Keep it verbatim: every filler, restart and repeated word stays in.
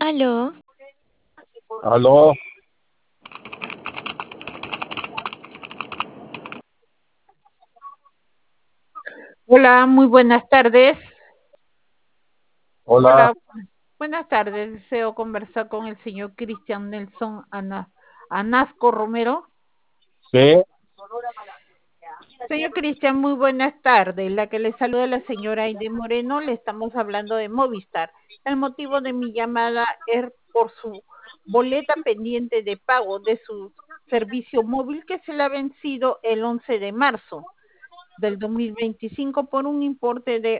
Aló, Aló, Hola, muy buenas tardes. hola, Hola, buenas tardes. Deseo conversar con el señor Cristian Nelson Ana- Anasco Romero. sí, Señor Cristian, muy buenas tardes. La que le saluda la señora Aide Moreno. Le estamos hablando de Movistar. El motivo de mi llamada es por su boleta pendiente de pago de su servicio móvil que se le ha vencido el once de marzo del dos mil veinticinco por un importe de